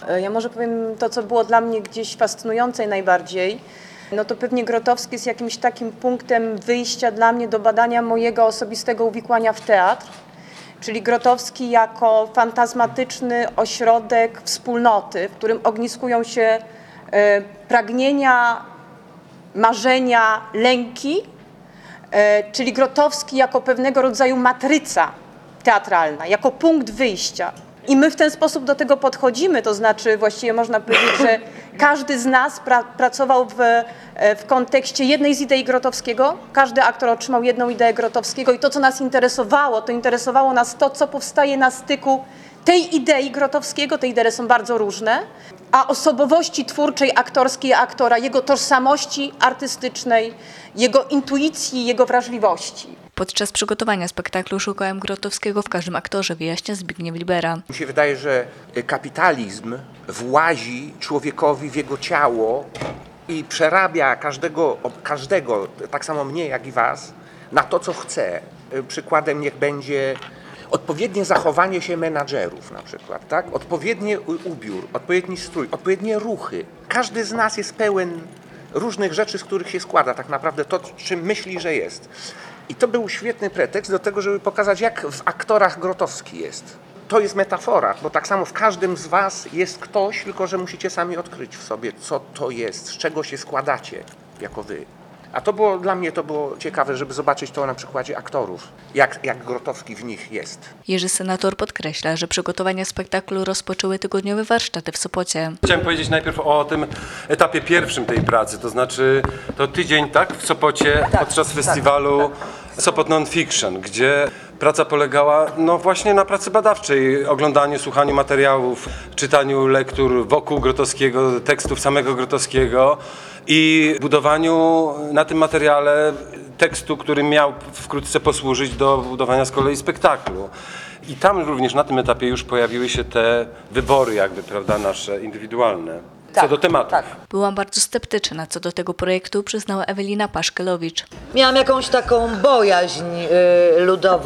Ja może powiem to, co było dla mnie gdzieś fascynujące najbardziej. No to pewnie Grotowski jest jakimś takim punktem wyjścia dla mnie do badania mojego osobistego uwikłania w teatr. Czyli Grotowski jako fantazmatyczny ośrodek wspólnoty, w którym ogniskują się pragnienia, marzenia, lęki, czyli Grotowski jako pewnego rodzaju matryca teatralna, jako punkt wyjścia. I my w ten sposób do tego podchodzimy, to znaczy właściwie można powiedzieć, że każdy z nas pracował w kontekście jednej z idei Grotowskiego, każdy aktor otrzymał jedną ideę Grotowskiego i to, co nas interesowało, to interesowało nas to, co powstaje na styku tej idei Grotowskiego, te idee są bardzo różne, a osobowości twórczej, aktorskiej aktora, jego tożsamości artystycznej, jego intuicji, jego wrażliwości. Podczas przygotowania spektaklu szukałem Grotowskiego w każdym aktorze, wyjaśnia Zbigniew Libera. Mi się wydaje, że kapitalizm włazi człowiekowi w jego ciało i przerabia każdego, tak samo mnie jak i was, na to, co chce. Przykładem niech będzie odpowiednie zachowanie się menadżerów na przykład, tak? Odpowiedni ubiór, odpowiedni strój, odpowiednie ruchy. Każdy z nas jest pełen różnych rzeczy, z których się składa tak naprawdę to, czym myśli, że jest. I to był świetny pretekst do tego, żeby pokazać, jak w aktorach Grotowski jest. To jest metafora, bo tak samo w każdym z was jest ktoś, tylko że musicie sami odkryć w sobie, co to jest, z czego się składacie jako wy. A to było dla mnie ciekawe, żeby zobaczyć to na przykładzie aktorów, jak Grotowski w nich jest. Jerzy Senator podkreśla, że przygotowania spektaklu rozpoczęły tygodniowe warsztaty w Sopocie. Chciałem powiedzieć najpierw o tym etapie pierwszym tej pracy, to znaczy to tydzień, tak, w Sopocie podczas festiwalu Sopot Non-Fiction, gdzie praca polegała właśnie na pracy badawczej, oglądaniu, słuchaniu materiałów, czytaniu lektur wokół Grotowskiego, tekstów samego Grotowskiego i budowaniu na tym materiale tekstu, który miał wkrótce posłużyć do budowania z kolei spektaklu. I tam również na tym etapie już pojawiły się te wybory jakby, prawda, nasze indywidualne. Co do tematu. Byłam bardzo sceptyczna co do tego projektu, przyznała Ewelina Paszkelowicz. Miałam jakąś taką bojaźń ludową,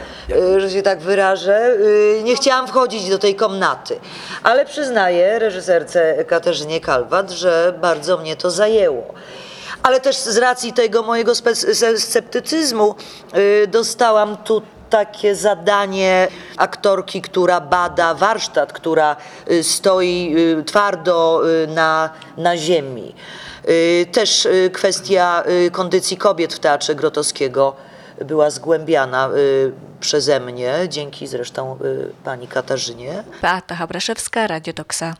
że się tak wyrażę. Nie chciałam wchodzić do tej komnaty, ale przyznaję reżyserce Katarzynie Kalwat, że bardzo mnie to zajęło. Ale też z racji tego mojego sceptycyzmu dostałam tu takie zadanie aktorki, która bada warsztat, która stoi twardo na ziemi. Też kwestia kondycji kobiet w Teatrze Grotowskiego była zgłębiana przeze mnie, dzięki zresztą pani Katarzynie. Beata Habraszewska, Radio Toksa.